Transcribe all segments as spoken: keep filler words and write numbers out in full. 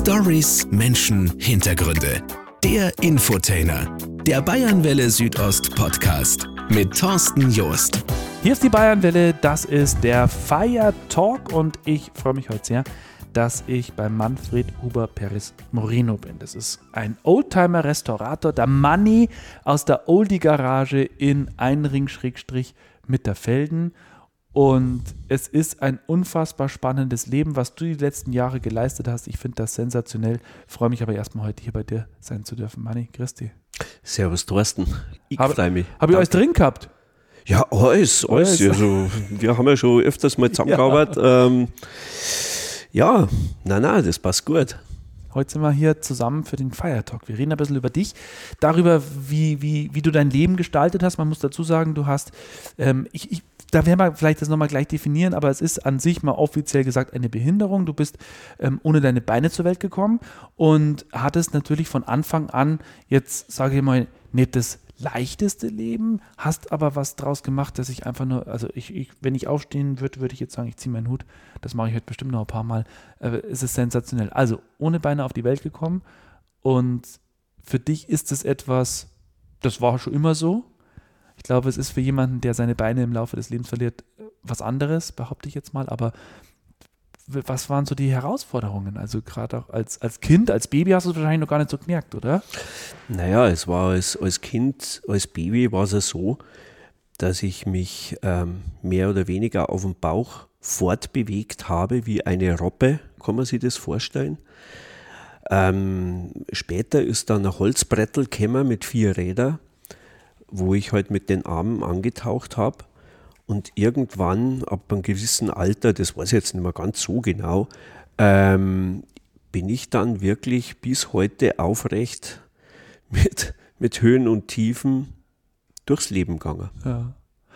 Storys, Menschen, Hintergründe. Der Infotainer. Der Bayernwelle Südost Podcast mit Thorsten Joost. Hier ist die Bayernwelle, das ist der Fire Talk und ich freue mich heute sehr, dass ich bei Manfred Huber Perez Moreno bin. Das ist ein Oldtimer-Restaurator, der Manni aus der Oldie-Garage in Einring-Mitterfelden. Und es ist ein unfassbar spannendes Leben, was du die letzten Jahre geleistet hast. Ich finde das sensationell. Freue mich aber erstmal heute hier bei dir sein zu dürfen. Manni, grüß dich. Servus Thorsten, ich Hab, freue mich. Habe ich euch drin gehabt? Ja, alles, alles. Alles. Also, wir haben ja schon öfters mal zusammengearbeitet. Ja, ähm, ja nein, nein, das passt gut. Heute sind wir hier zusammen für den Fire Talk. Wir reden ein bisschen über dich, darüber, wie, wie, wie du dein Leben gestaltet hast. Man muss dazu sagen, du hast, ähm, ich, ich, da werden wir vielleicht das nochmal gleich definieren, aber es ist an sich mal offiziell gesagt eine Behinderung. Du bist ähm, ohne deine Beine zur Welt gekommen und hattest natürlich von Anfang an, jetzt sage ich mal, nicht das leichteste Leben, hast aber was draus gemacht, dass ich einfach nur, also ich, ich wenn ich aufstehen würde, würde ich jetzt sagen, ich ziehe meinen Hut. Das mache ich heute bestimmt noch ein paar Mal. Äh, es ist sensationell. Also ohne Beine auf die Welt gekommen und für dich ist es etwas, das war schon immer so. Ich glaube, es ist für jemanden, der seine Beine im Laufe des Lebens verliert, was anderes, behaupte ich jetzt mal. Aber was waren so die Herausforderungen? Also gerade auch als, als Kind, als Baby hast du es wahrscheinlich noch gar nicht so gemerkt, oder? Naja, es war als, als Kind, als Baby war es ja so, dass ich mich ähm, mehr oder weniger auf dem Bauch fortbewegt habe wie eine Robbe, kann man sich das vorstellen. Ähm, später ist dann ein Holzbrettel gekommen mit vier Rädern, wo ich halt mit den Armen angetaucht habe. Und irgendwann, ab einem gewissen Alter, das weiß ich jetzt nicht mehr ganz so genau, ähm, bin ich dann wirklich bis heute aufrecht mit, mit Höhen und Tiefen durchs Leben gegangen. Ja.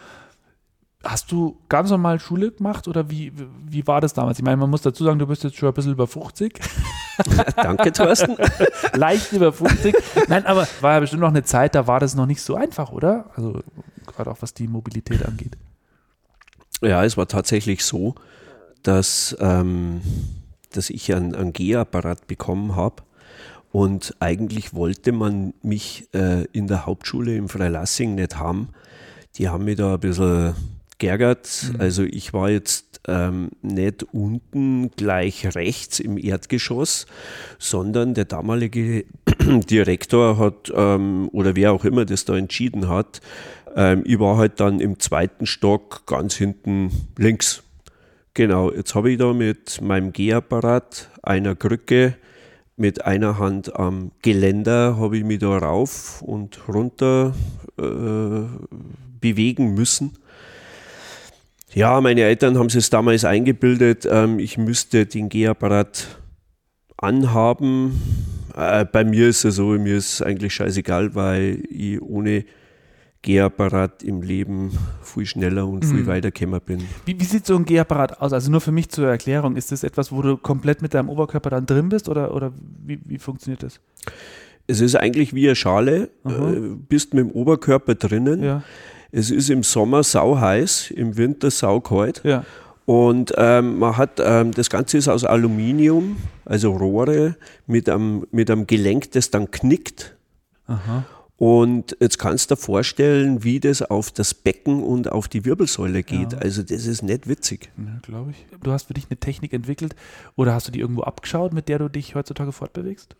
Hast du ganz normal Schule gemacht oder wie, wie war das damals? Ich meine, man muss dazu sagen, du bist jetzt schon ein bisschen über fünfzig. Danke, Thorsten. Leicht über fünfzig. Nein, aber war ja bestimmt noch eine Zeit, da war das noch nicht so einfach, oder? Also gerade auch was die Mobilität angeht. Ja, es war tatsächlich so, dass, ähm, dass ich einen, einen Gehapparat bekommen habe und eigentlich wollte man mich äh, in der Hauptschule in Freilassing nicht haben. Die haben mich da ein bisschen geärgert. Mhm. Also ich war jetzt ähm, nicht unten gleich rechts im Erdgeschoss, sondern der damalige Direktor hat, ähm, oder wer auch immer das da entschieden hat, ähm, ich war halt dann im zweiten Stock ganz hinten links. Genau, jetzt habe ich da mit meinem Gehapparat, einer Krücke, mit einer Hand am Geländer habe ich mich da rauf und runter äh, bewegen müssen. Ja, meine Eltern haben es damals eingebildet, ähm, ich müsste den Gehapparat anhaben. Äh, bei mir ist es so, mir ist eigentlich scheißegal, weil ich ohne Gehapparat im Leben viel schneller und viel mhm. weiter gekommen bin. Wie, wie sieht so ein Gehapparat aus? Also nur für mich zur Erklärung, ist das etwas, wo du komplett mit deinem Oberkörper dann drin bist oder, oder wie, wie funktioniert das? Es ist eigentlich wie eine Schale, äh, bist mit dem Oberkörper drinnen. Ja. Es ist im Sommer sauheiß, im Winter saukalt. Ja. Und ähm, man hat, ähm, das Ganze ist aus Aluminium, also Rohre mit einem, mit einem Gelenk, das dann knickt. Aha. Und jetzt kannst du dir vorstellen, wie das auf das Becken und auf die Wirbelsäule geht. Ja. Also das ist nicht witzig. Ja, glaube ich. Du hast für dich eine Technik entwickelt oder hast du die irgendwo abgeschaut, mit der du dich heutzutage fortbewegst?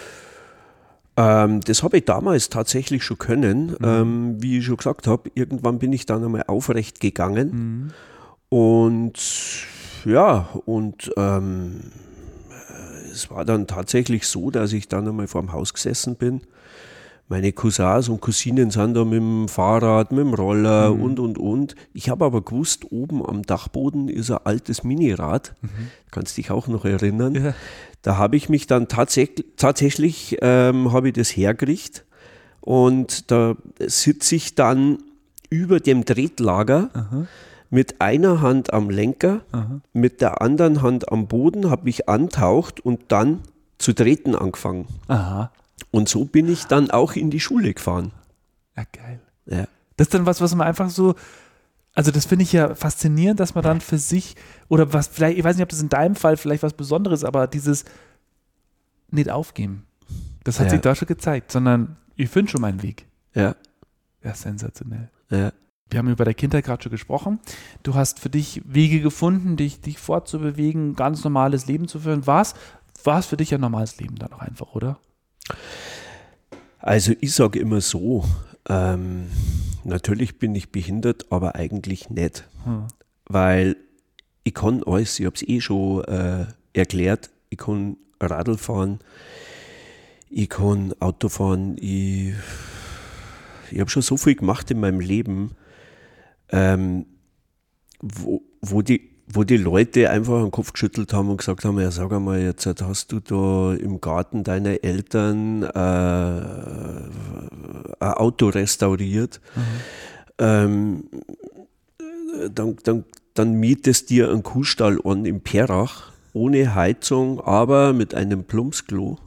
Ähm, das habe ich damals tatsächlich schon können. Mhm. Ähm, wie ich schon gesagt habe, irgendwann bin ich dann einmal aufrecht gegangen. Mhm. Und ja, und ähm, es war dann tatsächlich so, dass ich dann einmal vor dem Haus gesessen bin. Meine Cousins und Cousinen sind da mit dem Fahrrad, mit dem Roller mhm. und, und, und. Ich habe aber gewusst, oben am Dachboden ist ein altes Minirad. Mhm. Kannst dich auch noch erinnern. Ja. Da habe ich mich dann tatsächlich, tatsächlich ähm, habe ich das hergerichtet und da sitze ich dann über dem Tretlager Aha. mit einer Hand am Lenker, Aha. mit der anderen Hand am Boden, habe mich antaucht und dann zu treten angefangen. Aha. Und so bin ich dann auch in die Schule gefahren. Ja, geil. Ja. Das ist dann was, was man einfach so, also das finde ich ja faszinierend, dass man dann für sich, oder was vielleicht, ich weiß nicht, ob das in deinem Fall vielleicht was Besonderes ist, aber dieses, nicht aufgeben. Das hat Ja. sich da schon gezeigt, sondern ich finde schon meinen Weg. Ja, Ja, sensationell. ja. Wir haben über deine Kindheit gerade schon gesprochen. Du hast für dich Wege gefunden, dich, dich fortzubewegen, ein ganz normales Leben zu führen. War es für dich ein normales Leben dann auch einfach, oder? Also ich sage immer so, ähm, natürlich bin ich behindert, aber eigentlich nicht. Hm. Weil ich kann alles, ich habe es eh schon äh, erklärt, ich kann Radl fahren, ich kann Auto fahren, ich, ich habe schon so viel gemacht in meinem Leben, ähm, wo, wo, die, wo die Leute einfach den Kopf geschüttelt haben und gesagt haben, ja sag einmal, jetzt hast du da im Garten deiner Eltern äh, ein Auto restauriert, Mhm. ähm, dann, dann, dann mietest dir einen Kuhstall an im Perach, ohne Heizung, aber mit einem Plumpsklo.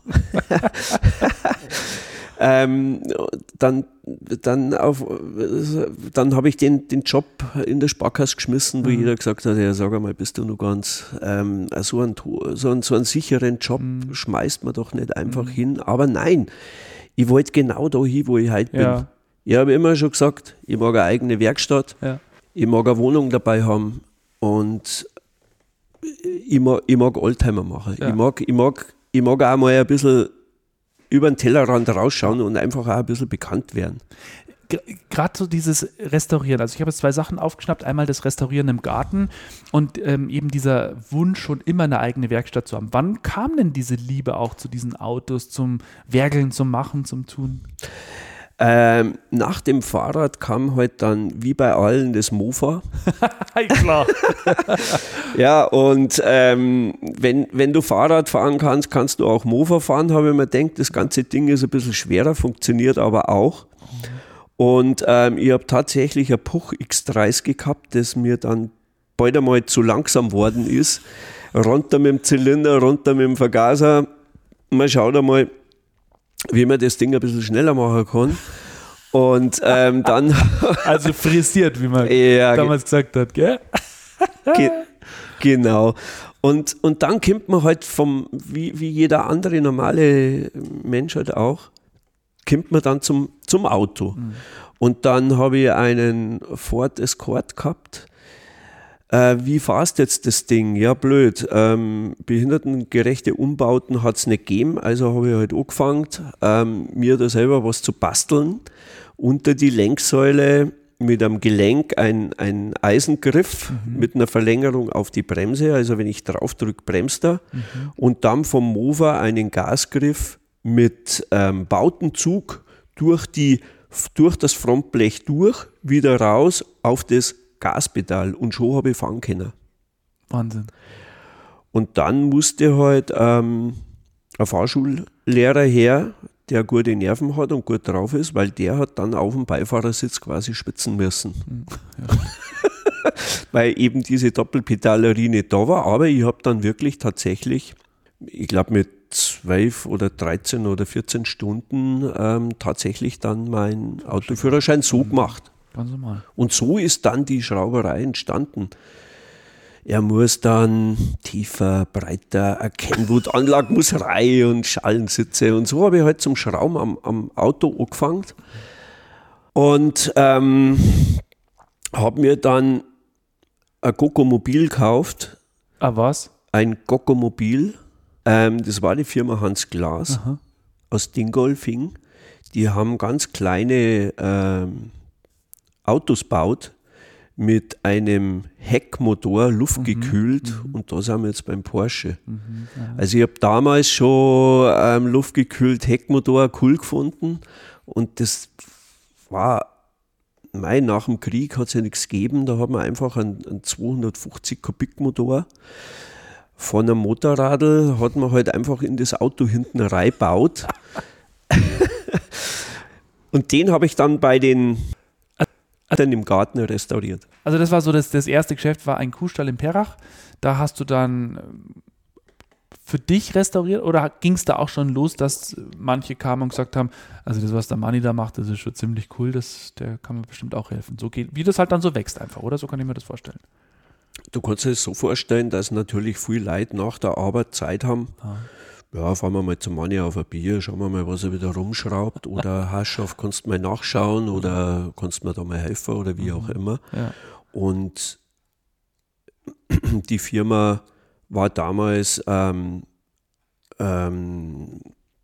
ähm, dann dann, auf, dann habe ich den, den Job in der Sparkasse geschmissen, wo Mhm. jeder gesagt hat, ja sag einmal, bist du noch ganz, ähm, so, einen, so, einen, so einen sicheren Job Mhm. schmeißt man doch nicht einfach Mhm. hin. Aber nein, ich wollte genau da hin, wo ich heute bin. Ja. Ich habe immer schon gesagt, ich mag eine eigene Werkstatt, Ja. ich mag eine Wohnung dabei haben und ich mag, ich mag Oldtimer machen. Ja. Ich, mag, ich, mag, ich mag auch mal ein bisschen über den Tellerrand rausschauen und einfach auch ein bisschen bekannt werden. Gerade so dieses Restaurieren, also ich habe jetzt zwei Sachen aufgeschnappt, einmal das Restaurieren im Garten und ähm, eben dieser Wunsch, schon immer eine eigene Werkstatt zu haben. Wann kam denn diese Liebe auch zu diesen Autos, zum Werkeln, zum Machen, zum Tun? Ähm, nach dem Fahrrad kam halt dann, wie bei allen, das Mofa. Klar. Ja, und ähm, wenn, wenn du Fahrrad fahren kannst, kannst du auch Mofa fahren, habe ich mir gedacht. Das ganze Ding ist ein bisschen schwerer, funktioniert aber auch. Und ähm, ich habe tatsächlich ein Puch X dreißig gehabt, das mir dann bald einmal zu langsam worden ist. Runter mit dem Zylinder, runter mit dem Vergaser. Man schaut einmal, wie man das Ding ein bisschen schneller machen kann. Und ähm, dann... Also frisiert, wie man ja, damals gesagt hat, gell? Ge genau. Und, und dann kommt man halt vom, wie, wie jeder andere normale Mensch halt auch, kommt man dann zum, zum Auto. Mhm. Und dann habe ich einen Ford Escort gehabt. Äh, wie fährst jetzt das Ding? Ja, blöd. Ähm, behindertengerechte Umbauten hat es nicht gegeben, also habe ich halt angefangen, ähm, mir da selber was zu basteln. Unter die Lenksäule mit einem Gelenk ein, ein Eisengriff mhm. mit einer Verlängerung auf die Bremse, also wenn ich drauf drücke, bremst er. Mhm. Und dann vom Mover einen Gasgriff mit ähm, Bautenzug durch, die, durch das Frontblech durch, wieder raus auf das Gaspedal und schon habe ich fahren können. Wahnsinn. Und dann musste halt ähm, ein Fahrschullehrer her, der gute Nerven hat und gut drauf ist, weil der hat dann auf dem Beifahrersitz quasi schwitzen müssen. Ja. Weil eben diese Doppelpedalerie nicht da war, aber ich habe dann wirklich tatsächlich, ich glaube mit zwölf oder dreizehn oder vierzehn Stunden ähm, tatsächlich dann meinen Autoführerschein so gemacht. Ganz normal. Und so ist dann die Schrauberei entstanden. Er muss dann tiefer, breiter, eine Kenwood-Anlage muss rein und Schallensitze. Und so habe ich halt zum Schrauben am, am Auto angefangen. Und ähm, habe mir dann ein Gogomobil gekauft. Ah, was? Ein Gogomobil. Ähm, das war die Firma Hans Glas Aha. aus Dingolfing. Die haben ganz kleine ähm, Autos baut mit einem Heckmotor, luftgekühlt mhm, und da sind wir jetzt beim Porsche. Mhm, also ich habe damals schon ähm, luftgekühlt Heckmotor cool gefunden und das war, mei, nach dem Krieg hat es ja nichts gegeben, da hat man einfach einen, einen zweihundertfünfzig Kubik Motor von einem Motorradl, hat man halt einfach in das Auto hinten reingebaut. Und den habe ich dann bei den dann im Garten restauriert. Also das war so, das, das erste Geschäft war ein Kuhstall in Perach. Da hast du dann für dich restauriert oder ging es da auch schon los, dass manche kamen und gesagt haben, also das, was der Manni da macht, das ist schon ziemlich cool, das, der kann mir bestimmt auch helfen. So geht, wie das halt dann so wächst einfach, oder? So kann ich mir das vorstellen. Du kannst dir das so vorstellen, dass natürlich viele Leute nach der Arbeit Zeit haben, ah. Ja, fahren wir mal zum Manni auf ein Bier, schauen wir mal, was er wieder rumschraubt oder Haschaf, kannst du mal nachschauen oder kannst du mir da mal helfen oder wie auch immer. Ja. Und die Firma war damals, ähm, ähm,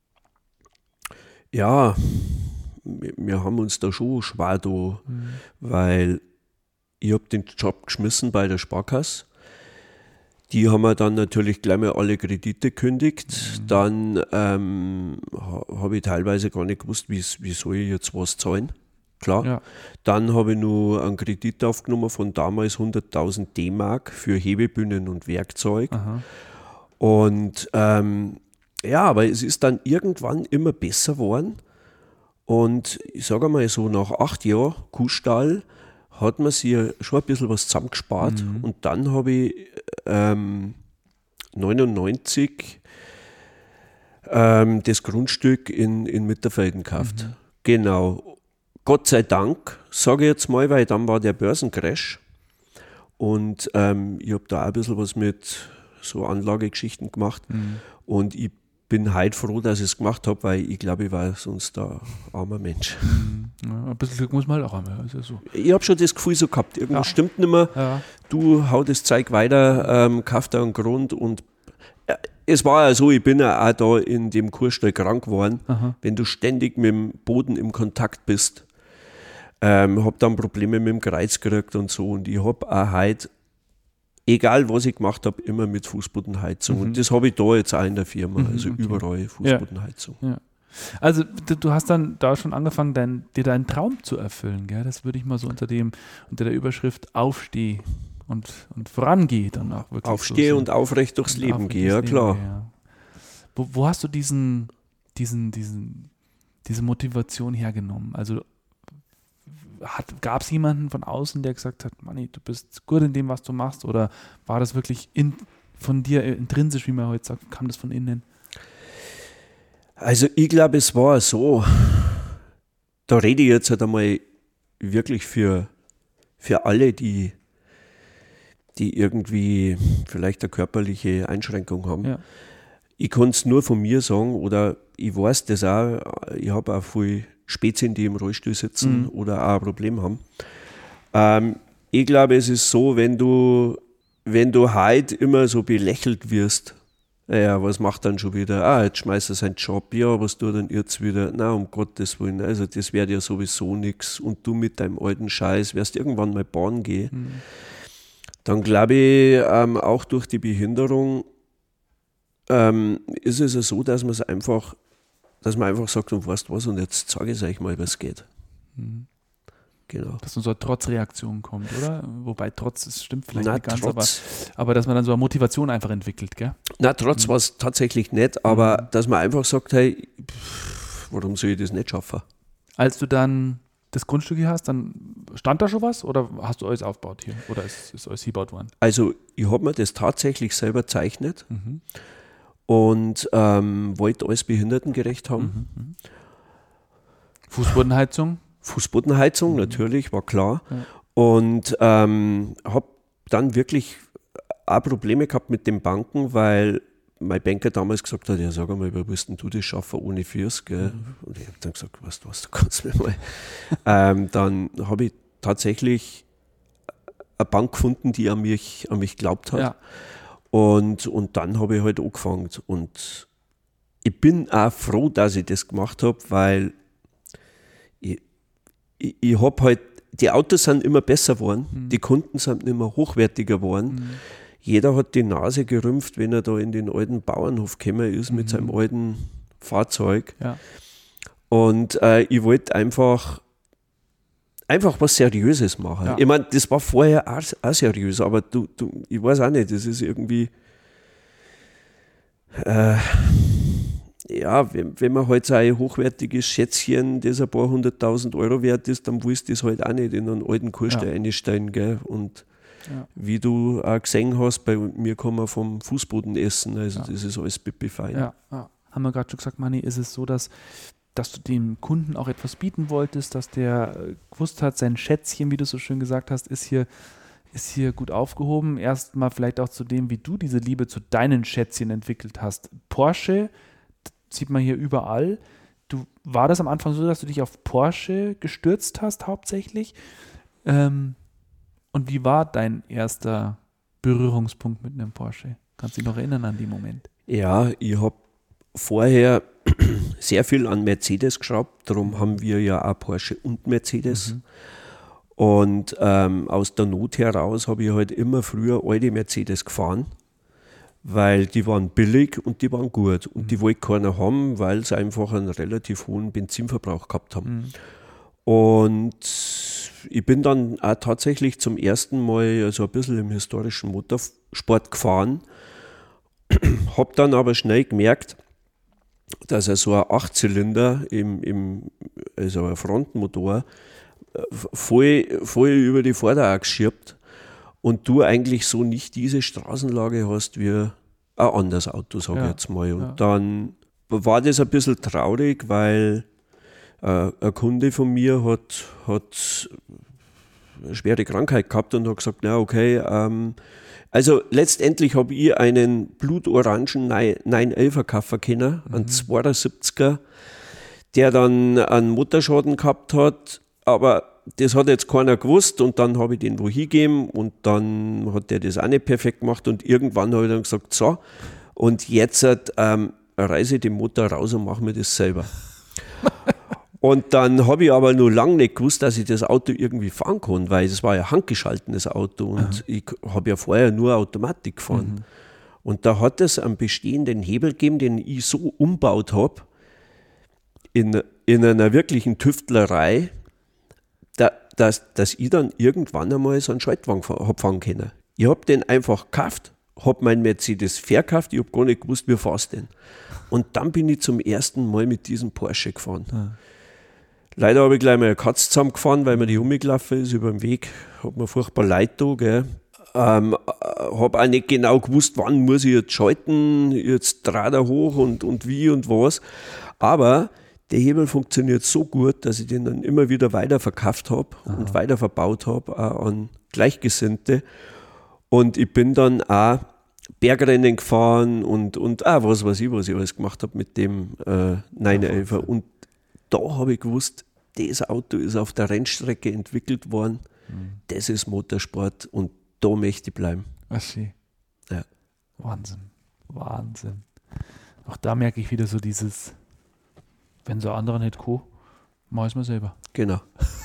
ja, wir, wir haben uns da schon schwer da, Mhm. weil ich habe den Job geschmissen bei der Sparkasse. Die haben wir dann natürlich gleich mal alle Kredite gekündigt. Mhm. Dann ähm, ha, habe ich teilweise gar nicht gewusst, wie, wie soll ich jetzt was zahlen. Klar. Ja. Dann habe ich nur einen Kredit aufgenommen von damals hunderttausend D-Mark für Hebebühnen und Werkzeug. Aha. Und ähm, ja, aber es ist dann irgendwann immer besser geworden. Und ich sage mal so, nach acht Jahren Kuhstall hat man sich schon ein bisschen was zusammengespart. Mhm. Und dann habe ich ähm, neunundneunzig ähm, das Grundstück in, in Mitterfelden gekauft. Mhm. Genau. Gott sei Dank, sage ich jetzt mal, weil dann war der Börsencrash. Und ähm, ich habe da auch ein bisschen was mit so Anlagegeschichten gemacht. Mhm. Und ich bin heute froh, dass ich es gemacht habe, weil ich glaube, ich war sonst ein armer Mensch. Mhm. Ja, ein bisschen Glück muss man halt auch haben. Ist ja so. Ich habe schon das Gefühl so gehabt, irgendwas Ja. stimmt nicht mehr. Ja. Du hau das Zeug weiter, ähm, kauf da einen Grund. Und äh, es war ja so, ich bin ja auch da in dem Kuhstall krank geworden. Aha. Wenn du ständig mit dem Boden im Kontakt bist, ähm, habe dann Probleme mit dem Kreuz gekriegt und so. Und ich habe auch heute, egal was ich gemacht habe, immer mit Fußbodenheizung. Mhm. Und das habe ich da jetzt auch in der Firma, Mhm, also okay. überall Fußbodenheizung. Ja. Also du, du hast dann da schon angefangen, dein, dir deinen Traum zu erfüllen. Gell? Das würde ich mal so unter dem unter der Überschrift Aufsteh und, und vorangeh dann auch wirklich Aufstehe so und aufrecht durchs und Leben aufrecht gehe, ja durchs klar. Leben gehe, ja. Wo, wo hast du diesen, diesen, diesen, diese Motivation hergenommen? Also gab es jemanden von außen, der gesagt hat, Manni, du bist gut in dem, was du machst? Oder war das wirklich in, von dir intrinsisch, wie man heute sagt, kam das von innen? Also ich glaube, es war so, da rede ich jetzt halt einmal wirklich für, für alle, die, die irgendwie vielleicht eine körperliche Einschränkung haben. Ja. Ich kann es nur von mir sagen, oder ich weiß das auch, ich habe auch viele Spätzchen, die im Rollstuhl sitzen Mhm. oder auch ein Problem haben. Ähm, ich glaube, es ist so, wenn du, wenn du heute immer so belächelt wirst, naja, was macht dann schon wieder? Ah, jetzt schmeißt er seinen Job. Ja, was tut dann jetzt wieder? Na, um Gottes Willen, also das wäre ja sowieso nichts. Und du mit deinem alten Scheiß wirst irgendwann mal bauen gehen. Mhm. Dann glaube ich, ähm, auch durch die Behinderung ähm, ist es ja so, dass man es einfach, dass man einfach sagt, und weißt was, und jetzt sage ich es euch mal, was geht. Mhm. Genau. Dass dann so eine Trotzreaktion kommt, oder? Wobei Trotz, es stimmt vielleicht Na, nicht ganz, trotz, aber, aber dass man dann so eine Motivation einfach entwickelt, gell? na, trotz Mhm. war es tatsächlich nicht, aber Mhm. dass man einfach sagt, hey, pff, warum soll ich das nicht schaffen? Als du dann das Grundstück hier hast, dann stand da schon was oder hast du alles aufgebaut hier? Oder ist, ist alles hier gebaut worden? Also ich habe mir das tatsächlich selber gezeichnet Mhm. und ähm, wollte alles behindertengerecht haben. Mhm. Mhm. Fußbodenheizung? Fußbodenheizung, Mhm. natürlich, war klar. Ja. Und ähm, habe dann wirklich auch Probleme gehabt mit den Banken, weil mein Banker damals gesagt hat, ja sag einmal, wie willst denn du das schaffen ohne Fürs? Gell? Mhm. Und ich habe dann gesagt, weißt du was, du kannst mir mal. ähm, dann habe ich tatsächlich eine Bank gefunden, die an mich, an mich geglaubt hat. Ja. Und, und dann habe ich halt angefangen. Und ich bin auch froh, dass ich das gemacht habe, weil ich, ich, ich habe halt, die Autos sind immer besser geworden, Mhm. die Kunden sind immer hochwertiger geworden. Mhm. Jeder hat die Nase gerümpft, wenn er da in den alten Bauernhof gekommen ist mit Mhm. seinem alten Fahrzeug. Ja. Und äh, ich wollte einfach, einfach was Seriöses machen. Ja. Ich meine, das war vorher auch, auch seriös, aber du, du, ich weiß auch nicht, das ist irgendwie, äh, ja, wenn, wenn man halt so ein hochwertiges Schätzchen, das ein paar hunderttausend Euro wert ist, dann willst du das halt auch nicht in einen alten Kuhstall Ja. einstellen, gell? Und Ja. wie du auch gesehen hast, bei mir kann man vom Fußboden essen, also Ja. das ist alles pipi fein. Ja, ja. Haben wir gerade schon gesagt, Manni, ist es so, dass, dass du dem Kunden auch etwas bieten wolltest, dass der äh, gewusst hat, sein Schätzchen, wie du so schön gesagt hast, ist hier ist hier gut aufgehoben. Erstmal vielleicht auch zu dem, wie du diese Liebe zu deinen Schätzchen entwickelt hast. Porsche, sieht man hier überall. Du, war das am Anfang so, dass du dich auf Porsche gestürzt hast hauptsächlich? Ähm, und wie war dein erster Berührungspunkt mit einem Porsche? Kannst du dich noch erinnern an den Moment? Ja, ich habe vorher sehr viel an Mercedes geschraubt, darum haben wir ja auch Porsche und Mercedes. Mhm. Und ähm, aus der Not heraus habe ich halt immer früher alte Mercedes gefahren, weil die waren billig und die waren gut. Und mhm. die wollte keiner haben, weil sie einfach einen relativ hohen Benzinverbrauch gehabt haben. Mhm. Und ich bin dann auch tatsächlich zum ersten Mal also ein bisschen im historischen Motorsport gefahren, habe dann aber schnell gemerkt, dass er so ein Achtzylinder, im, im, also ein Frontmotor, voll, voll über die Vorderachse schiebt und du eigentlich so nicht diese Straßenlage hast wie ein anderes Auto, sage ich ja, jetzt mal. Und ja. dann war das ein bisschen traurig, weil äh, ein Kunde von mir hat, hat eine schwere Krankheit gehabt und hat gesagt, na okay, ähm, also letztendlich habe ich einen blutorangen neun elfer kaufen können, mhm. einen zweiundsiebziger, der dann einen Motorschaden gehabt hat, aber das hat jetzt keiner gewusst und dann habe ich den wo hingegeben und dann hat der das auch nicht perfekt gemacht und irgendwann habe ich dann gesagt, so, und jetzt ähm, reiße ich den Motor raus und mache mir das selber. Und dann habe ich aber noch lange nicht gewusst, dass ich das Auto irgendwie fahren kann, weil es war ja handgeschaltetes Auto und Aha. ich habe ja vorher nur Automatik gefahren. Mhm. Und da hat es einen bestehenden Hebel gegeben, den ich so umbaut habe, in, in einer wirklichen Tüftlerei, da, dass, dass ich dann irgendwann einmal so einen Schaltwagen habe fahren können. Ich habe den einfach gekauft, habe meinen Mercedes verkauft, ich habe gar nicht gewusst, wie fährst du denn. Und dann bin ich zum ersten Mal mit diesem Porsche gefahren. Ja. Leider habe ich gleich mal eine Katze zusammengefahren, weil mir die umgelaufen ist über den Weg. Hat mir furchtbar leid getan, gell. Ähm, habe auch nicht genau gewusst, wann muss ich jetzt schalten, jetzt dreht er hoch und, und wie und was. Aber der Hebel funktioniert so gut, dass ich den dann immer wieder weiter verkauft habe und weiter verbaut habe, auch an Gleichgesinnte. Und ich bin dann auch Bergrennen gefahren und, und auch was weiß ich, was ich alles gemacht habe mit dem äh, neun elfer. Und da habe ich gewusst, das Auto ist auf der Rennstrecke entwickelt worden, mhm. das ist Motorsport und da möchte ich bleiben. Ach schön. Ja. Wahnsinn, Wahnsinn. Auch da merke ich wieder so dieses, wenn so andere nicht kann, mach ich mir selber. Genau.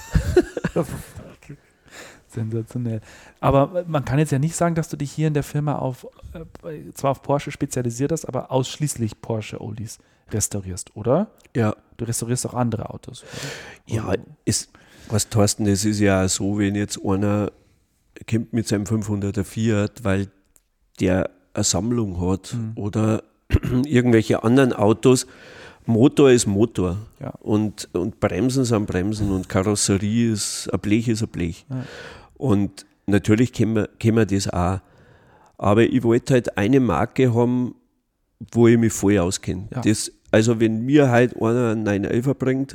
Sensationell. Aber man kann jetzt ja nicht sagen, dass du dich hier in der Firma auf, äh, zwar auf Porsche spezialisiert hast, aber ausschließlich Porsche-Oldies restaurierst, oder? Ja. Du restaurierst auch andere Autos, oder? Ja, ist, was Thorsten, das ist ja so, wenn jetzt einer kommt mit seinem fünfhunderter Fiat, weil der eine Sammlung hat mhm. oder irgendwelche anderen Autos. Motor ist Motor ja. und, und Bremsen sind Bremsen und Karosserie ist, ein Blech ist ein Blech. Ja. Und natürlich kennen wir, kennen wir das auch. Aber ich wollte halt eine Marke haben, wo ich mich voll auskenne. Ja. Das, also wenn mir halt einer einen neun elfer bringt,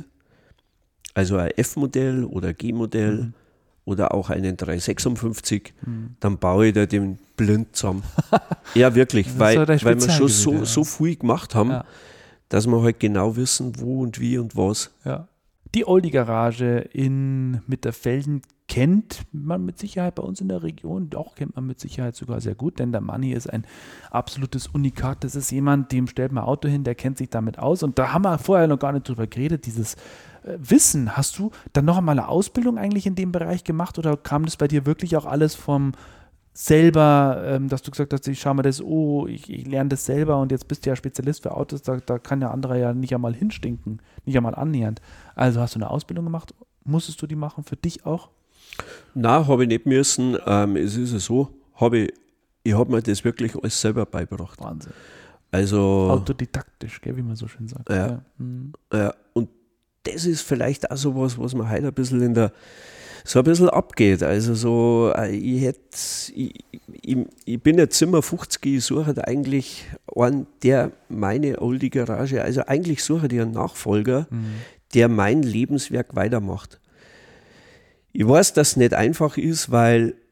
also ein F-Modell oder G-Modell mhm. oder auch einen drei sechsundfünfzig, mhm. dann baue ich da den blind zusammen. Ja, wirklich, weil, weil wir schon so, so viel gemacht haben, ja. dass wir halt genau wissen, wo und wie und was. Ja. Die Oldie-Garage in Mitterfelden kennt man mit Sicherheit bei uns in der Region, auch kennt man mit Sicherheit sogar sehr gut, denn der Manni ist ein absolutes Unikat. Das ist jemand, dem stellt man ein Auto hin, der kennt sich damit aus. Und da haben wir vorher noch gar nicht drüber geredet, dieses äh, Wissen. Hast du dann noch einmal eine Ausbildung eigentlich in dem Bereich gemacht oder kam das bei dir wirklich auch alles vom selber, ähm, dass du gesagt hast, ich schau mir das, oh, ich, ich lerne das selber und jetzt bist du ja Spezialist für Autos, da, da kann der andere ja nicht einmal hinstinken, nicht einmal annähernd. Also hast du eine Ausbildung gemacht? Musstest du die machen für dich auch? Nein, habe ich nicht müssen. Ähm, es ist ja so, habe ich, ich habe mir das wirklich alles selber beigebracht. Wahnsinn. Also autodidaktisch, gell, wie man so schön sagt. Ja, ja. Mhm. ja. Und das ist vielleicht auch so was, was man heute ein bisschen in der so ein bisschen abgeht. Also so, ich hätte, ich, ich, ich bin jetzt immer fünfzig, ich suche halt eigentlich einen, der meine Oldie Garage, also eigentlich suche ich einen Nachfolger, mhm. der mein Lebenswerk weitermacht. Ich weiß, dass es nicht einfach ist, weil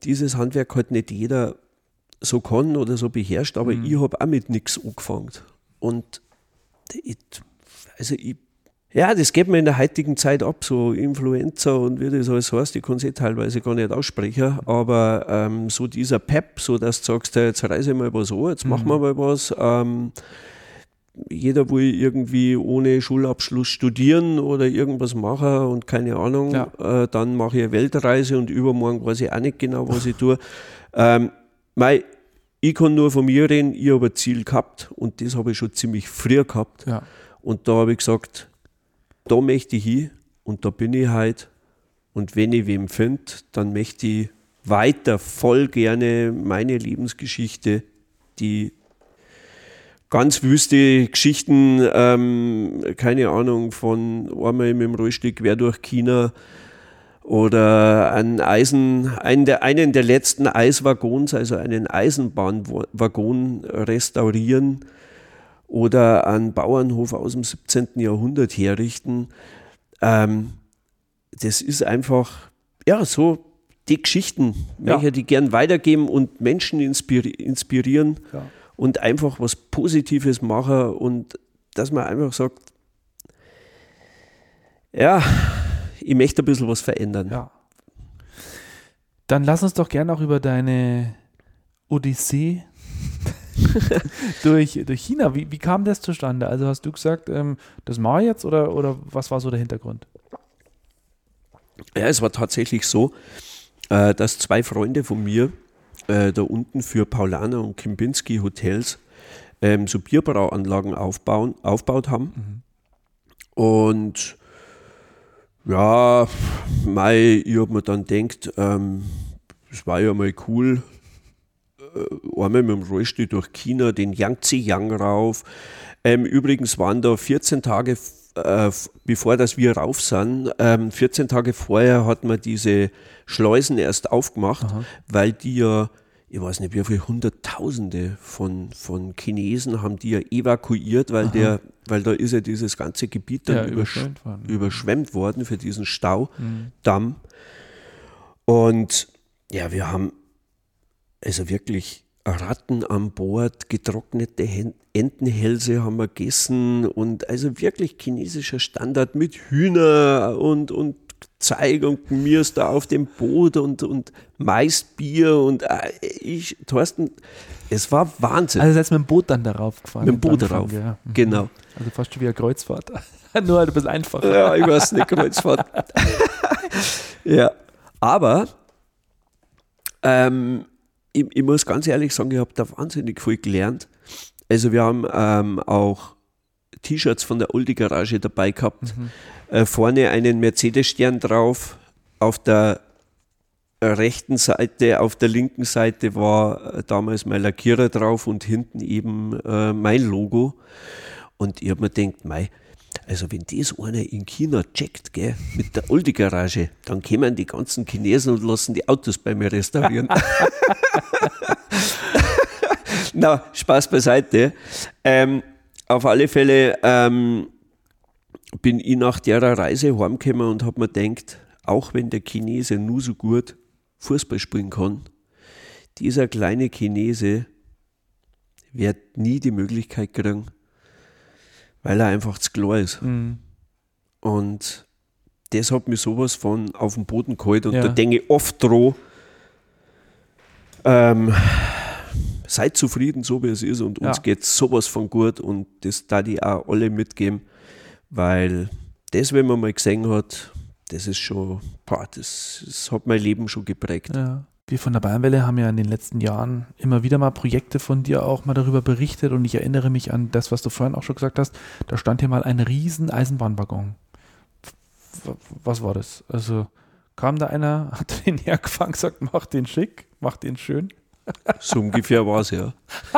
dieses Handwerk halt nicht jeder so kann oder so beherrscht, aber Mhm. ich habe auch mit nichts angefangen. Und ich, also ich, ja, das geht mir in der heutigen Zeit ab, so Influencer und wie das alles heißt, ich kann es eh teilweise gar nicht aussprechen, aber ähm, so dieser Pep, so dass du sagst, jetzt reise ich mal was an, jetzt machen wir mal was. Ähm, jeder will irgendwie ohne Schulabschluss studieren oder irgendwas machen und keine Ahnung, Ja. äh, dann mache ich eine Weltreise und übermorgen weiß ich auch nicht genau, was ich tue. Ähm, mei, ich kann nur von mir reden, ich habe ein Ziel gehabt und das habe ich schon ziemlich früh gehabt. Ja. Und da habe ich gesagt, da möchte ich hin und da bin ich halt. Und wenn ich wem finde, dann möchte ich weiter voll gerne meine Lebensgeschichte, die ganz wüste Geschichten, ähm, keine Ahnung, von einmal mit dem Rollstuhl quer durch China oder einen, Eisen, einen, der, einen der letzten Eiswaggons, also einen Eisenbahnwaggon restaurieren oder einen Bauernhof aus dem siebzehnten Jahrhundert herrichten. Ähm, das ist einfach, ja, so die Geschichten, Ja. welche die gern weitergeben und Menschen inspiri- inspirieren. Ja. Und einfach was Positives machen und dass man einfach sagt, ja, ich möchte ein bisschen was verändern. Ja. Dann lass uns doch gerne auch über deine Odyssee durch, durch China. Wie, wie kam das zustande? Also hast du gesagt, ähm, das mache ich jetzt oder, oder was war so der Hintergrund? Ja, es war tatsächlich so, äh, dass zwei Freunde von mir äh, da unten für Paulaner und Kempinski Hotels ähm, so Bierbrauanlagen aufbauen, aufgebaut haben. Mhm. Und ja, mei, ich habe mir dann gedacht, ähm, das war ja mal cool, äh, einmal mit dem Rollstuhl durch China, den Yangtze-Yang rauf. Ähm, übrigens waren da vierzehn Tage, äh, bevor das wir rauf sind, ähm, vierzehn Tage vorher hat man diese Schleusen erst aufgemacht, Aha. weil die ja, ich weiß nicht wie viele Hunderttausende von, von Chinesen haben die ja evakuiert, weil, der, weil da ist ja dieses ganze Gebiet dann ja, übersch überschwemmt worden. überschwemmt worden für diesen Staudamm. Mhm. Und ja, wir haben also wirklich Ratten an Bord, getrocknete Entenhälse haben wir gegessen und also wirklich chinesischer Standard mit Hühner und, und Zeig und Gemüse da auf dem Boot und, und Maisbier und äh, ich, Thorsten, es war Wahnsinn. Also seid ihr mit dem Boot dann darauf gefahren? Mit dem Boot darauf, ja. Genau. Also fast schon wie eine Kreuzfahrt, nur halt ein bisschen einfacher. Ja, ich weiß nicht, Kreuzfahrt. Ja, aber ähm, ich, ich muss ganz ehrlich sagen, ich habe da wahnsinnig viel gelernt. Also wir haben ähm, auch T-Shirts von der Oldie Garage dabei gehabt. Mhm. Äh, vorne einen Mercedes-Stern drauf. Auf der rechten Seite, auf der linken Seite war äh, damals mein Lackierer drauf und hinten eben äh, mein Logo. Und ich habe mir gedacht, mei, also wenn das einer in China checkt, gell, mit der Oldie Garage, dann kommen die ganzen Chinesen und lassen die Autos bei mir restaurieren. Na, Spaß beiseite. Ähm, auf alle Fälle ähm, bin ich nach der Reise heimgekommen und habe mir gedacht, auch wenn der Chinese nur so gut Fußball spielen kann, dieser kleine Chinese wird nie die Möglichkeit kriegen, weil er einfach zu klar ist. Mhm. Und das hat mich sowas von auf den Boden geholt und ja. Da denke ich oft dran, ähm, seid zufrieden, so wie es ist und ja. Uns geht sowas von gut und das darf ich auch alle mitgeben, weil das, wenn man mal gesehen hat, das ist schon, boah, das, das hat mein Leben schon geprägt. Ja. Wir von der Bayernwelle haben ja in den letzten Jahren immer wieder mal Projekte von dir auch mal darüber berichtet und ich erinnere mich an das, was du vorhin auch schon gesagt hast, da stand hier mal ein riesen Eisenbahnwaggon. Was war das? Also kam da einer, hat den hergefangen, gesagt, mach den schick, mach den schön. So ungefähr war es, ja.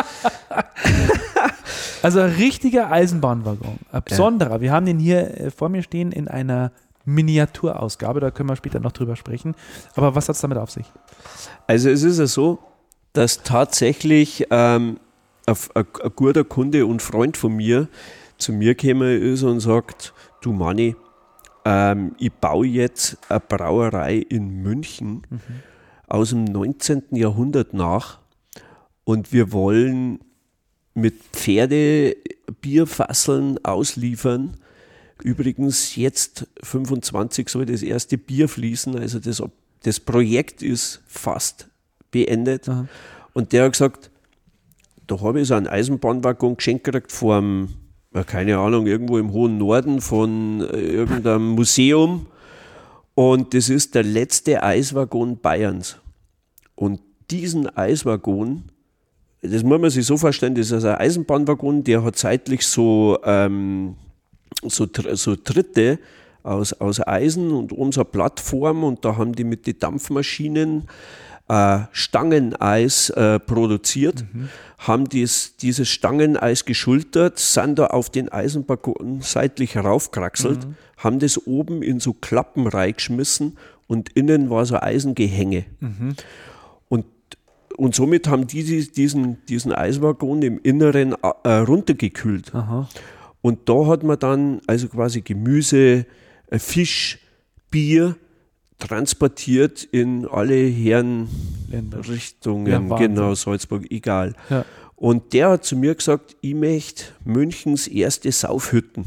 Also ein richtiger Eisenbahnwaggon, ein besonderer. Ja. Wir haben den hier vor mir stehen in einer Miniaturausgabe, da können wir später noch drüber sprechen. Aber was hat es damit auf sich? Also es ist ja so, dass tatsächlich ähm, ein, ein, ein guter Kunde und Freund von mir zu mir gekommen ist und sagt, du Manni, ähm, ich baue jetzt eine Brauerei in München. Mhm. aus dem neunzehnten Jahrhundert nach und wir wollen mit Pferde Bierfasseln ausliefern. Übrigens jetzt fünfundzwanzig soll das erste Bier fließen, also das, das Projekt ist fast beendet. Aha. Und der hat gesagt, da habe ich so einen Eisenbahnwaggon geschenkt gekriegt vom, keine Ahnung, irgendwo im hohen Norden von irgendeinem Museum und das ist der letzte Eiswaggon Bayerns. Und diesen Eiswaggon, das muss man sich so vorstellen, das ist also ein Eisenbahnwaggon, der hat seitlich so, ähm, so, so Tritte aus, aus Eisen und oben so eine Plattform und da haben die mit den Dampfmaschinen äh, Stangeneis äh, produziert, mhm. haben dies, dieses Stangeneis geschultert, sind da auf den Eisenwaggon seitlich raufkraxelt, mhm. haben das oben in so Klappen reingeschmissen und innen war so Eisengehänge. Mhm. Und Und somit haben die diesen, diesen Eiswaggon im Inneren äh, runtergekühlt. Aha. Und da hat man dann also quasi Gemüse, äh, Fisch, Bier transportiert in alle Herren Länder. Richtungen, ja, genau, Salzburg, egal. Ja. Und der hat zu mir gesagt, ich möchte Münchens erste Saufhütten.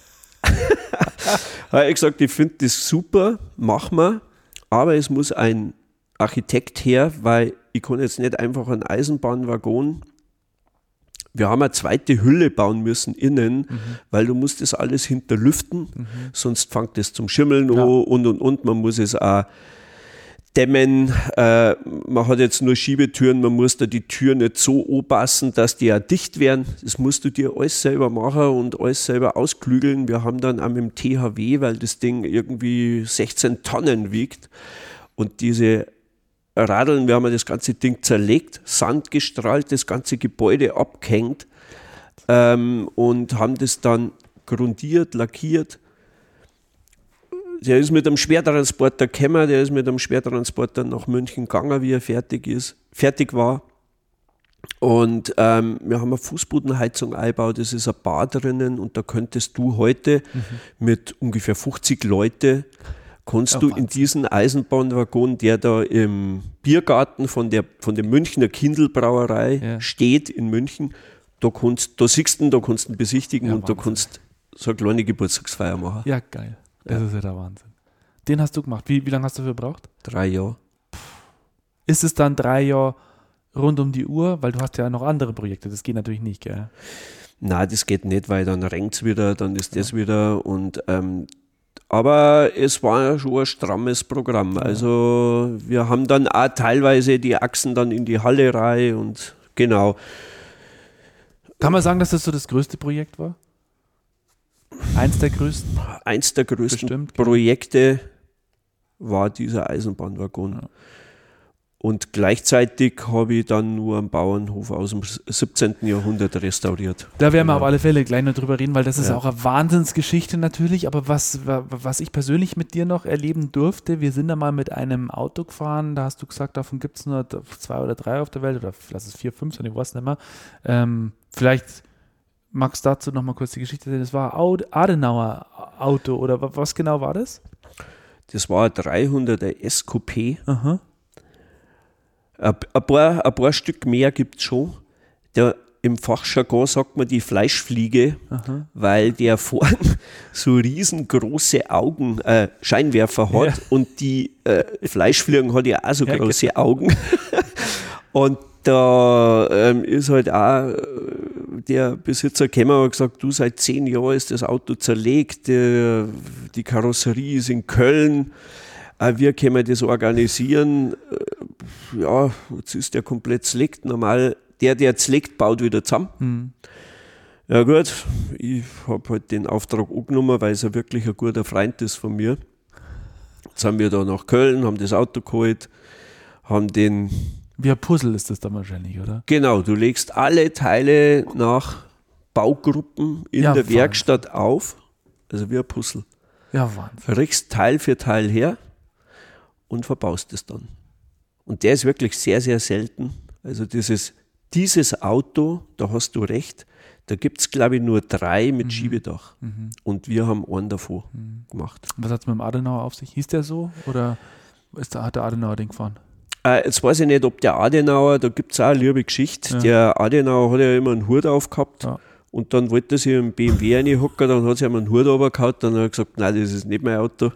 Habe ich gesagt, ich finde das super, machen wir, aber es muss ein Architekt her, weil ich kann jetzt nicht einfach einen Eisenbahnwaggon, wir haben eine zweite Hülle bauen müssen innen, mhm. weil du musst das alles hinterlüften, mhm. sonst fängt es zum Schimmeln ja. an und und und, man muss es auch dämmen, äh, man hat jetzt nur Schiebetüren, man muss da die Tür nicht so anpassen, dass die ja dicht werden, das musst du dir alles selber machen und alles selber ausklügeln. Wir haben dann auch mit dem T H W, weil das Ding irgendwie sechzehn Tonnen wiegt und diese Radeln, wir haben das ganze Ding zerlegt, Sand gestrahlt, das ganze Gebäude abgehängt ähm, und haben das dann grundiert, lackiert. Der ist mit einem Schwertransporter gekommen, der ist mit einem Schwertransporter nach München gegangen, wie er fertig ist, fertig war. Und ähm, wir haben eine Fußbodenheizung eingebaut, das ist ein Bar drinnen und da könntest du heute mhm. mit ungefähr fünfzig Leute kannst du in diesen Eisenbahnwaggon, der da im Biergarten von der, von der Münchner Kindelbrauerei ja. steht in München, da, kannst, da siehst du ihn, da kannst du ihn besichtigen ja, und Wahnsinn. Da kannst du so eine kleine Geburtstagsfeier machen. Ja, geil. Das ja. ist ja der Wahnsinn. Den hast du gemacht. Wie, wie lange hast du dafür gebraucht? Drei Jahre. Ist es dann drei Jahre rund um die Uhr? Weil du hast ja noch andere Projekte. Das geht natürlich nicht, gell? Nein, das geht nicht, weil dann renkt es wieder, dann ist ja. das wieder und ähm, aber es war ja schon ein strammes Programm. Also wir haben dann auch teilweise die Achsen dann in die Halle rein und genau. Kann man sagen, dass das so das größte Projekt war? Eins der größten? Eins der größten Bestimmt, Projekte war dieser Eisenbahnwaggon. Ja. Und gleichzeitig habe ich dann nur einen Bauernhof aus dem siebzehnten Jahrhundert restauriert. Da werden wir ja. auf alle Fälle gleich noch drüber reden, weil das ist ja. auch eine Wahnsinnsgeschichte natürlich. Aber was, was ich persönlich mit dir noch erleben durfte, wir sind da mal mit einem Auto gefahren, da hast du gesagt, davon gibt es nur zwei oder drei auf der Welt oder lass es vier, fünf sein, ich weiß nicht mehr. Ähm, vielleicht magst du dazu noch mal kurz die Geschichte erzählen. Das war ein Adenauer Auto oder was genau war das? Das war ein dreihunderter S Q P. Aha. Ein paar, ein paar Stück mehr gibt es schon. Der, im Fachjargon sagt man die Fleischfliege, aha. weil der vorn so riesengroße Augen, äh, Scheinwerfer hat ja. und die äh, Fleischfliegen hat ja auch so ja, große genau. Augen. Und da ähm, ist halt auch der Besitzer gekommen und gesagt, du, seit zehn Jahren ist das Auto zerlegt, der, die Karosserie ist in Köln. Wir können das organisieren. Ja, jetzt ist der komplett zerlegt. Normal, der, der zerlegt, baut wieder zusammen. Mhm. Ja gut, ich habe halt den Auftrag angenommen, weil es ja wirklich ein guter Freund ist von mir. Jetzt sind wir da nach Köln, haben das Auto geholt, haben den... Wie ein Puzzle ist das dann wahrscheinlich, oder? Genau, du legst alle Teile nach Baugruppen in ja, der Wahnsinn. Werkstatt auf, also wie ein Puzzle. Ja, Wahnsinn. Riechst Teil für Teil her und verbaust es dann. Und der ist wirklich sehr, sehr selten. Also dieses, dieses Auto, da hast du recht, da gibt es, glaube ich, nur drei mit mhm. Schiebedach. Mhm. Und wir haben einen davon mhm. gemacht. Was hat es mit dem Adenauer auf sich? Hieß der so oder ist der, hat der Adenauer den gefahren? Äh, jetzt weiß ich nicht, ob der Adenauer, da gibt es auch eine liebe Geschichte, ja. Der Adenauer hat ja immer einen Hut aufgehabt. Ja. Und dann wollte er sich im B M W reinhocken, dann hat sich einmal einen Hut runtergehauen, dann hat er gesagt, nein, das ist nicht mein Auto.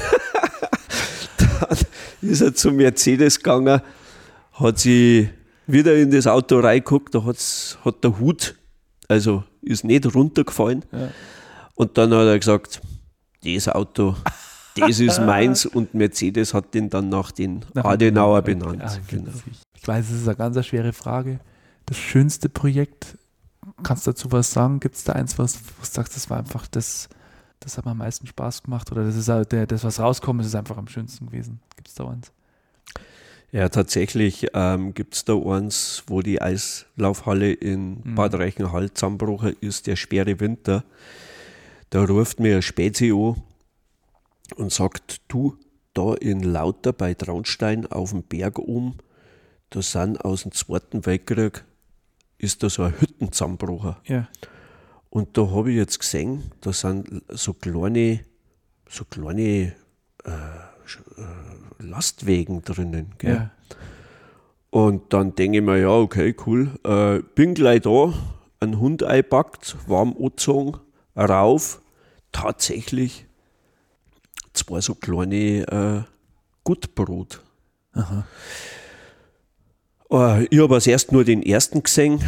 Dann ist er zu Mercedes gegangen, hat sich wieder in das Auto reingeguckt, da hat's, hat der Hut, also ist nicht runtergefallen. Ja. Und dann hat er gesagt, das Auto, das ist meins, und Mercedes hat den dann nach den Adenauer benannt. Ja, genau. Ich weiß, es ist eine ganz schwere Frage. Das schönste Projekt, kannst du dazu was sagen? Gibt es da eins, was du sagst, das war einfach das, das hat mir am meisten Spaß gemacht, oder das ist der, das, was rauskommt, ist einfach am schönsten gewesen? Gibt es da eins? Ja, tatsächlich ähm, gibt es da eins, wo die Eislaufhalle in mhm. Bad Reichenhall zusammengebrochen ist, der schwere Winter. Da ruft mir ein Spezi an und sagt, du, da in Lauter bei Traunstein auf dem Berg oben, da sind aus dem Zweiten Weltkrieg, ist da so eine Hütten zusammengebrochen. Ja. Und da habe ich jetzt gesehen, da sind so kleine, so kleine äh, Lastwagen drinnen. Gell? Ja. Und dann denke ich mir, ja, okay, cool. Äh, bin gleich da, einen Hund eingepackt, warm angezogen, rauf. Tatsächlich zwei so kleine äh, Gutbrot. Aha. Äh, ich habe als erst nur den ersten gesehen.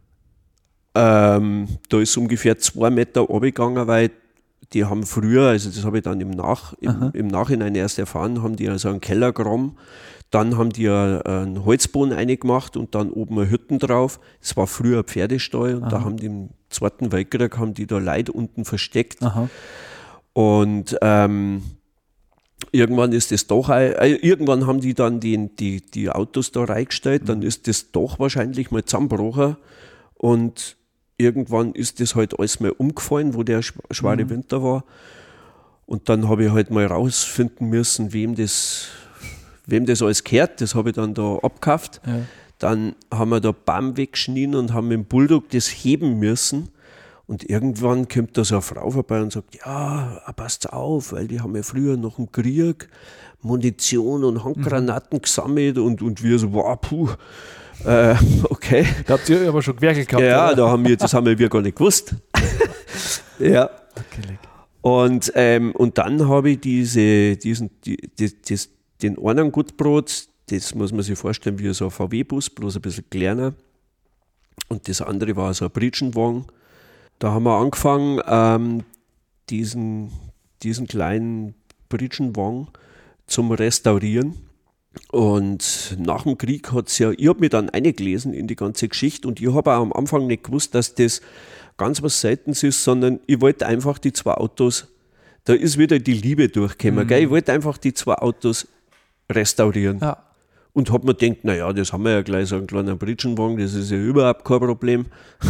Ähm, da ist ungefähr zwei Meter runtergegangen, weil die haben früher, also das habe ich dann im, Nach, im, im Nachhinein erst erfahren, haben die also einen Keller gegraben, dann haben die einen Holzboden reingemacht und dann oben eine Hütten drauf. Es war früher ein Pferdestall, und Aha. da haben die im Zweiten Weltkrieg haben die da Leute unten versteckt. Aha. Und ähm, irgendwann ist das doch, äh, irgendwann haben die dann die, die, die Autos da reingestellt, mhm. dann ist das doch wahrscheinlich mal zusammengebrochen, und irgendwann ist das halt alles mal umgefallen, wo der schwere mhm. Winter war. Und dann habe ich halt mal rausfinden müssen, wem das, wem das alles gehört. Das habe ich dann da abgekauft. Ja. Dann haben wir da Baum weggeschnitten und haben mit dem Bulldog das heben müssen. Und irgendwann kommt da so eine Frau vorbei und sagt, ja, passt auf, weil die haben ja früher noch im Krieg Munition und Handgranaten mhm. gesammelt, und, und wir so, wow, puh. Äh, okay. Da habt ihr aber schon gewerkelt gehabt. Ja, oder? da haben wir, das haben wir gar nicht gewusst. Ja. Okay. Und, ähm, und dann habe ich diese, diesen, die, die, das, den einen Gutbrot, das muss man sich vorstellen wie so ein V W-Bus, bloß ein bisschen kleiner. Und das andere war so ein Britschenwagen. Da haben wir angefangen, ähm, diesen, diesen kleinen Britschenwagen zum Restaurieren. Und nach dem Krieg hat es ja, ich habe mich dann eingelesen in die ganze Geschichte, und ich habe auch am Anfang nicht gewusst, dass das ganz was Seltenes ist, sondern ich wollte einfach die zwei Autos, da ist wieder die Liebe durchgekommen, mhm. gell? Ich wollte einfach die zwei Autos restaurieren. Ja. Und habe mir gedacht, naja, das haben wir ja gleich, so einen kleinen Britschenwagen, das ist ja überhaupt kein Problem.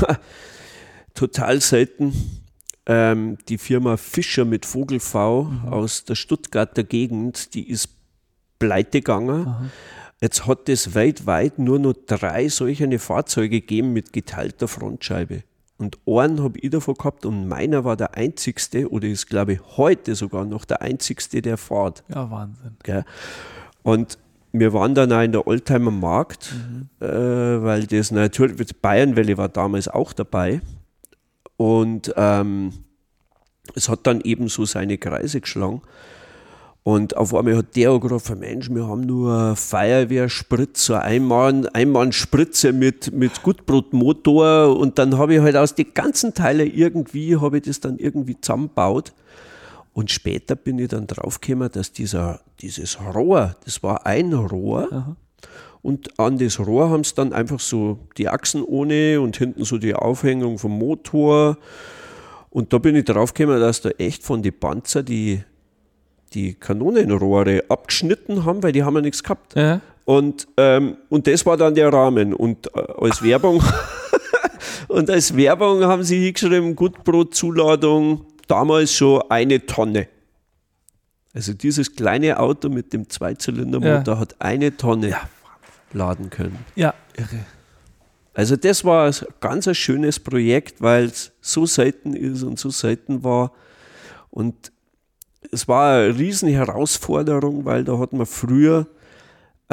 Total selten. Ähm, die Firma Fischer mit Vogel V mhm. aus der Stuttgarter Gegend, die ist pleite gegangen. Aha. Jetzt hat es weltweit nur noch drei solche Fahrzeuge gegeben mit geteilter Frontscheibe. Und einen habe ich davon gehabt, und meiner war der einzigste, oder ist, glaube ich, heute sogar noch der einzigste, der fährt. Ja, Wahnsinn. Gell? Und wir waren dann auch in der Oldtimer Markt, mhm. äh, weil das natürlich, Bayernwelle war damals auch dabei. Und ähm, es hat dann eben so seine Kreise geschlagen. Und auf einmal hat der auch gesagt, Mensch, wir haben nur Feuerwehrspritzer, einmal, einmal eine Spritze mit, mit Gutbrotmotor, und dann habe ich halt aus den ganzen Teilen irgendwie, habe ich das dann irgendwie zusammengebaut. Und später bin ich dann draufgekommen, dass dieser, dieses Rohr, das war ein Rohr, Aha. und an das Rohr haben sie dann einfach so die Achsen ohne und hinten so die Aufhängung vom Motor. Und da bin ich draufgekommen, dass da echt von den Panzer die die Kanonenrohre abgeschnitten haben, weil die haben ja nichts gehabt. Ja. Und, ähm, und das war dann der Rahmen. Und äh, als Werbung und als Werbung haben sie hingeschrieben, Gutbrotzuladung, damals schon eine Tonne. Also dieses kleine Auto mit dem Zweizylindermotor ja. hat eine Tonne ja. laden können. Ja, irre. Also das war ein ganz ein schönes Projekt, weil es so selten ist und so selten war. Und es war eine riesen Herausforderung, weil da hat man früher einen,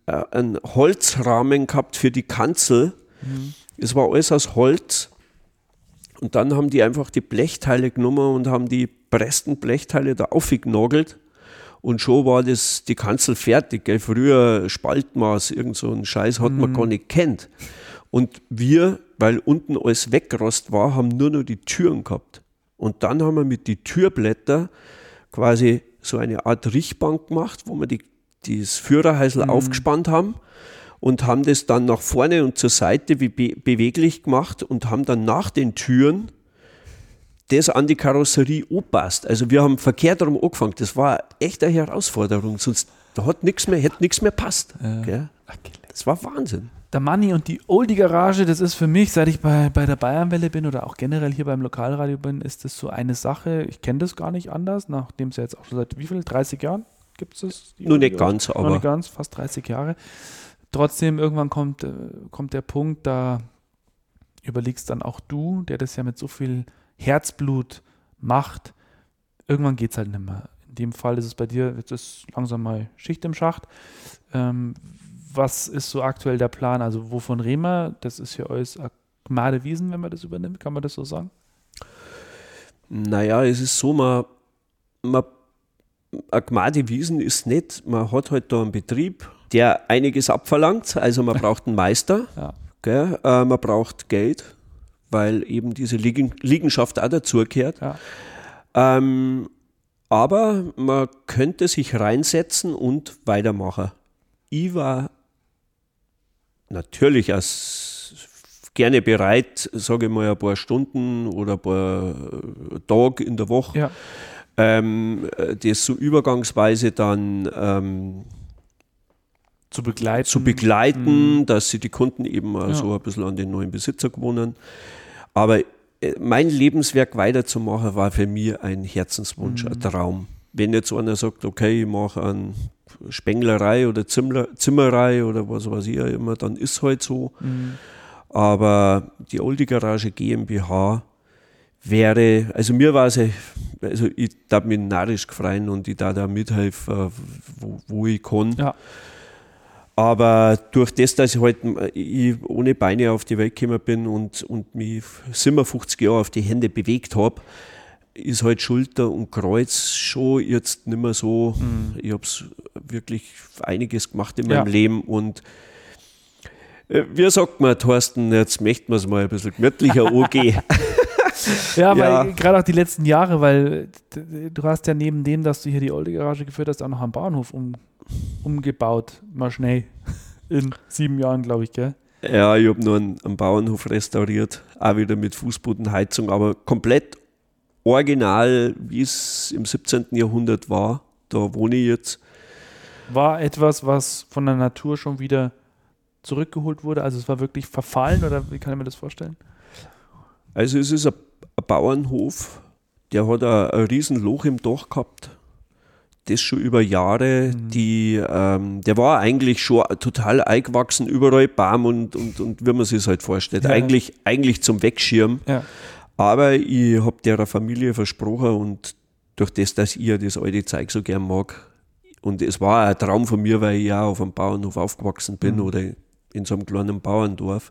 äh, einen Holzrahmen gehabt für die Kanzel. Mhm. Es war alles aus Holz. Und dann haben die einfach die Blechteile genommen und haben die pressten Blechteile da aufgenagelt. Und schon war das, die Kanzel fertig. Gell? Früher Spaltmaß, irgend so ein Scheiß hat man mhm. gar nicht kennt. Und wir, weil unten alles weggerost war, haben nur noch die Türen gehabt. Und dann haben wir mit den Türblättern quasi so eine Art Richtbank gemacht, wo wir die, das Führerhäusl mhm. aufgespannt haben und haben das dann nach vorne und zur Seite wie be- beweglich gemacht und haben dann nach den Türen das an die Karosserie angepasst. Also wir haben verkehrt darum angefangen. Das war echt eine Herausforderung, sonst da hat nichts mehr, hätte nichts mehr passt. Ja. Gell? Das war Wahnsinn. Der Manni und die Oldie-Garage, das ist für mich, seit ich bei, bei der Bayernwelle bin oder auch generell hier beim Lokalradio bin, ist das so eine Sache, ich kenne das gar nicht anders, nachdem es ja jetzt auch schon seit wie viel, dreißig Jahren gibt es das? Nur nicht ganz, aber. Nur nicht ganz, fast dreißig Jahre. Trotzdem, irgendwann kommt, kommt der Punkt, da überlegst dann auch du, der das ja mit so viel Herzblut macht, irgendwann geht es halt nicht mehr. In dem Fall ist es bei dir, jetzt ist langsam mal Schicht im Schacht. Ähm, was ist so aktuell der Plan? Also wovon reden wir? Das ist ja alles Gmade Wiesen, wenn man das übernimmt, kann man das so sagen? Naja, es ist so, man, man Gmade Wiesen ist nicht, man hat halt da einen Betrieb, der einiges abverlangt, also man braucht einen Meister, ja. gell? Äh, man braucht Geld, weil eben diese Liegen, Liegenschaft auch dazugehört. Ja. Ähm, aber man könnte sich reinsetzen und weitermachen. Ich war natürlich als gerne bereit, sage ich mal, ein paar Stunden oder ein paar Tage in der Woche, ja. ähm, das so übergangsweise dann ähm, zu begleiten, zu begleiten mhm. dass sie die Kunden eben ja. so ein bisschen an den neuen Besitzer gewonnen. Aber mein Lebenswerk weiterzumachen war für mich ein Herzenswunsch, mhm. ein Traum. Wenn jetzt einer sagt, okay, ich mache eine Spenglerei oder Zimmer, Zimmerei oder was weiß ich immer, dann ist halt so. Mhm. Aber die Oldie Garage GmbH wäre, also mir war es, also ich darf mich narrisch freuen und ich darf da mithelfen, wo, wo ich kann. Ja. Aber durch das, dass ich halt ich ohne Beine auf die Welt gekommen bin und, und mich siebenundfünfzig Jahre auf die Hände bewegt habe, ist halt Schulter und Kreuz schon jetzt nicht mehr so. Mhm. Ich habe wirklich einiges gemacht in meinem ja. Leben und äh, wie sagt man, Thorsten, jetzt möchten wir es mal ein bisschen gemütlicher angehen. Ja, ja, weil gerade auch die letzten Jahre, weil du hast ja neben dem, dass du hier die Oldie Garage geführt hast, auch noch am Bahnhof um, umgebaut, mal schnell, in sieben Jahren, glaube ich, gell? Ja, ich habe nur einen, einen Bauernhof restauriert, auch wieder mit Fußbodenheizung, aber komplett original, wie es im siebzehnten Jahrhundert war. Da wohne ich jetzt. War etwas, was von der Natur schon wieder zurückgeholt wurde? Also es war wirklich verfallen oder wie kann ich mir das vorstellen? Also es ist ein, ein Bauernhof, der hat ein, ein riesen Loch im Dach gehabt. Das schon über Jahre. Mhm. Die, ähm, der war eigentlich schon total eingewachsen, überall Baum und, und, und wie man sich es halt vorstellt. Ja. Eigentlich, eigentlich zum Wegschirmen. Ja. Aber ich habe der Familie versprochen und durch das, dass ich das alte Zeug so gern mag, und es war ein Traum von mir, weil ich ja auf einem Bauernhof aufgewachsen bin, mhm. oder in so einem kleinen Bauerndorf.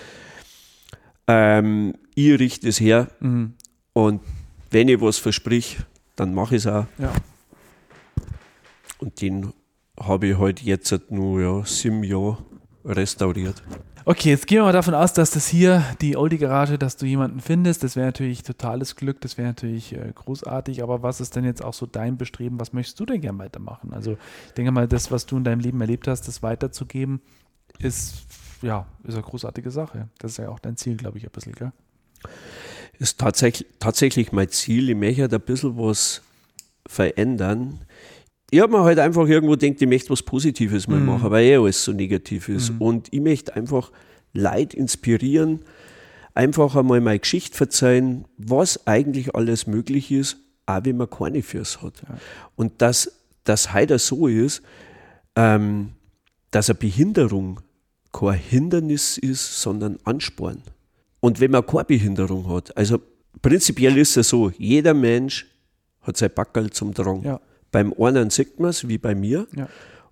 Ähm, ich richte es her, mhm. und wenn ich was versprich, dann mache ich es auch. Ja. Und den habe ich halt jetzt nur ja, sieben Jahre restauriert. Okay, jetzt gehen wir mal davon aus, dass das hier, die Oldie Garage, dass du jemanden findest. Das wäre natürlich totales Glück, das wäre natürlich äh, großartig. Aber was ist denn jetzt auch so dein Bestreben? Was möchtest du denn gern weitermachen? Also ich denke mal, das, was du in deinem Leben erlebt hast, das weiterzugeben, ist, ja, ist eine großartige Sache. Das ist ja auch dein Ziel, glaube ich, ein bisschen, gell? Ist tatsächlich, tatsächlich mein Ziel. Ich möchte halt ein bisschen was verändern. Ich habe mir halt einfach irgendwo gedacht, ich möchte was Positives mal mm. machen, weil eh alles so negativ ist. Mm. Und ich möchte einfach Leute inspirieren, einfach einmal meine Geschichte verzeihen, was eigentlich alles möglich ist, auch wenn man keine Füße hat. Ja. Und dass das heute so ist, ähm, dass eine Behinderung kein Hindernis ist, sondern Ansporn. Und wenn man keine Behinderung hat, also prinzipiell ist es so, jeder Mensch hat sein Backerl zum Tragen. Ja. Beim einen sieht man es, wie bei mir, ja.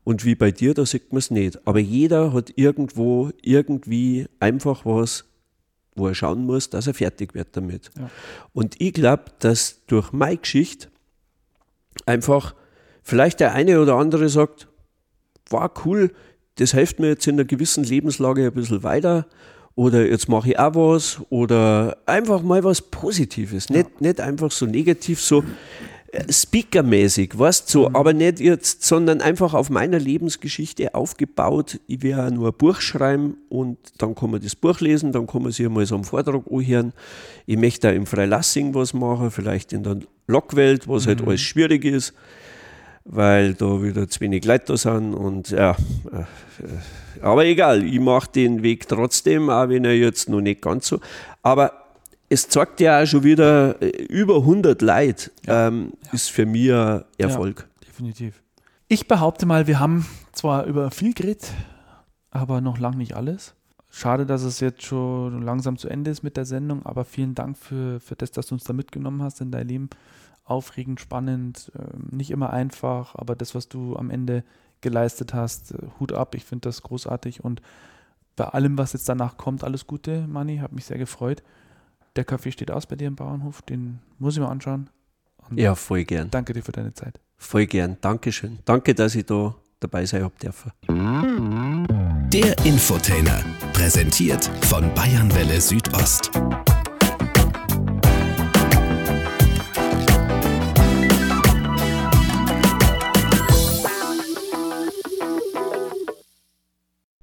Und wie bei dir, da sieht man es nicht. Aber jeder hat irgendwo irgendwie einfach was, wo er schauen muss, dass er fertig wird damit. Ja. Und ich glaube, dass durch meine Geschichte einfach vielleicht der eine oder andere sagt, war cool, das hilft mir jetzt in einer gewissen Lebenslage ein bisschen weiter oder jetzt mache ich auch was oder einfach mal was Positives, ja. nicht, nicht einfach so negativ, so speakermäßig, weißt so, mhm. aber nicht jetzt, sondern einfach auf meiner Lebensgeschichte aufgebaut. Ich werde nur ein Buch schreiben und dann kann man das Buch lesen, dann kann man sich einmal so einen Vortrag anhören. Ich möchte auch im Freilassing was machen, vielleicht in der Lockwelt, was mhm. halt alles schwierig ist, weil da wieder zu wenig Leute da sind und ja, aber egal, ich mache den Weg trotzdem, auch wenn er jetzt noch nicht ganz so, aber es zeigt ja auch schon wieder, über hundert Leute ja. ähm, ja. ist für mich ein Erfolg. Ja, definitiv. Ich behaupte mal, wir haben zwar über viel geredet, aber noch lange nicht alles. Schade, dass es jetzt schon langsam zu Ende ist mit der Sendung, aber vielen Dank für, für das, dass du uns da mitgenommen hast in dein Leben. Aufregend, spannend, nicht immer einfach, aber das, was du am Ende geleistet hast, Hut ab, ich finde das großartig und bei allem, was jetzt danach kommt, alles Gute, Manni, hat mich sehr gefreut. Der Kaffee steht aus bei dir im Bauernhof, den muss ich mir anschauen. Und ja, voll gern. Danke dir für deine Zeit. Voll gern, Dankeschön. Danke, dass ich da dabei sein habe dürfen. Der Infotainer, präsentiert von Bayernwelle Südost.